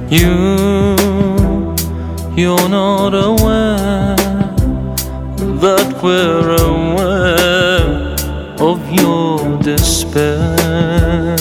You're not aware that we're aware of your despair.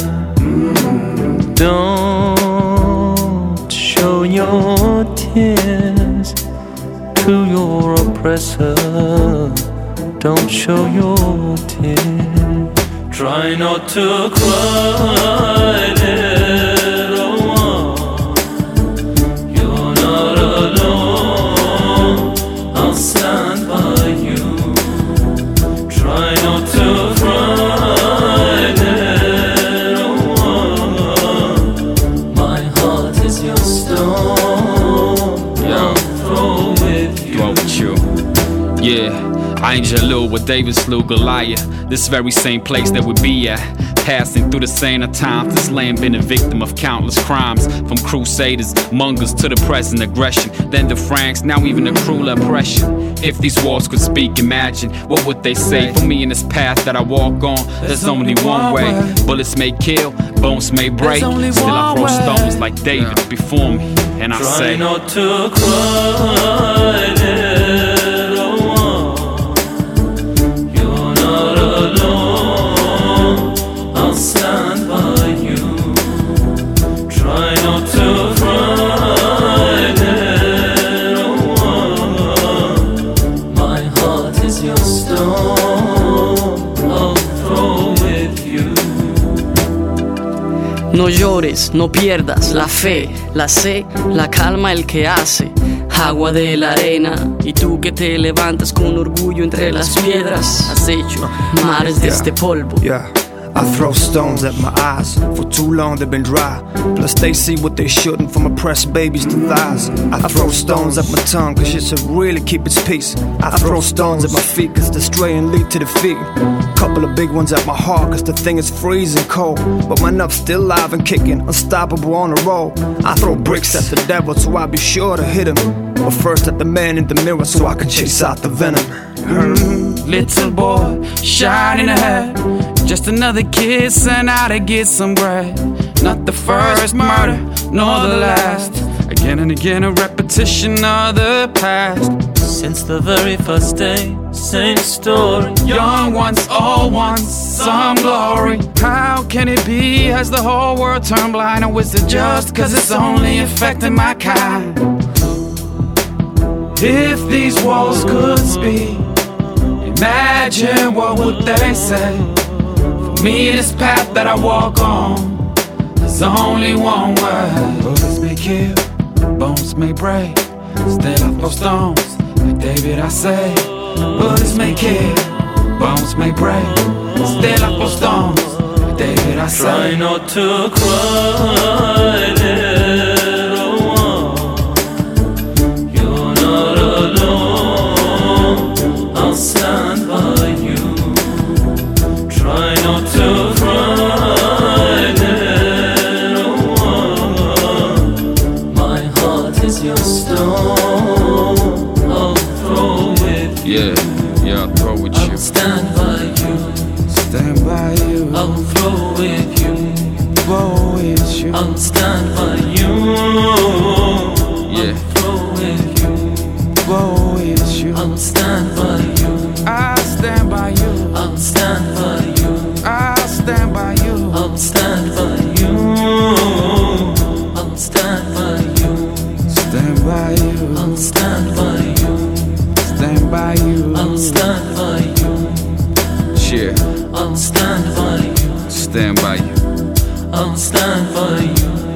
Don't show your tears to your oppressor. Don't show your tears. Try not to cry, little one. You're not alone. I'll stand by you. Try not to cry, little one. My heart is your stone. I'll throw with you. Throw with you. Yeah. I ain't Jalil where David slew Goliath. This very same place that we be at. Passing through the same times, this land been a victim of countless crimes. From crusaders, mongers to the present aggression. Then the Franks, now even the cruel oppression. If these walls could speak, imagine what would they say. For me in this path that I walk on, there's only one way. Bullets may kill, bones may break. Still I throw stones like David before me. And I say, try not to cry, little one. You're not alone. I'll stand by you. Try not to cry, little one. My heart is your stone. I'll throw with you. No llores, no pierdas la fe, la sé, la calma el que hace. Agua de la arena, y tú que te levantas con orgullo entre las piedras. Has hecho mares de este polvo. I throw stones at my eyes. For too long they've been dry. Plus they see what they shouldn't, from oppressed babies to thighs. I throw stones at my tongue cause shit should really keep its peace. I throw stones at my feet cause the straying lead to defeat. Couple of big ones at my heart cause the thing is freezing cold. But my nup's still live and kicking, unstoppable on the road. I throw bricks at the devil so I'll be sure to hit him. But first at the man in the mirror so I can chase out the venom. Little boy, shining ahead. Just another kid sent out to get some bread. Not the first murder, nor the last. Again and again a repetition of the past. Since the very first day, same story. Young ones, old ones, some glory. How can it be? Has the whole world turned blind? Or is it just cause it's only affecting my kind? If these walls could speak, imagine what would they say. For me, this path that I walk on, there's only one way. Bullets may kill, bones may break. Still I throw stones, like David I say. Bullets may kill, bones may break. Still I throw stones, like David I say. Try not to cry, little one. You're not alone. I'll stand by you. Try not to cry, little one. My heart is your stone. I'll throw with you. Yeah, I'll throw with you. I'll stand by you. Stand by you. I'll throw with you. Throw with you. I'll stand by you. Yeah. I'll throw with you. Throw with you. I'll stand by you. I'll stand by you. I'll stand by you. I'll stand by you. I'll stand by you. I'll stand by you. Stand by you. I'll stand by you. Stand by you. I'll stand by you. Yeah, I'll stand by you. stand by you. I'll stand by you.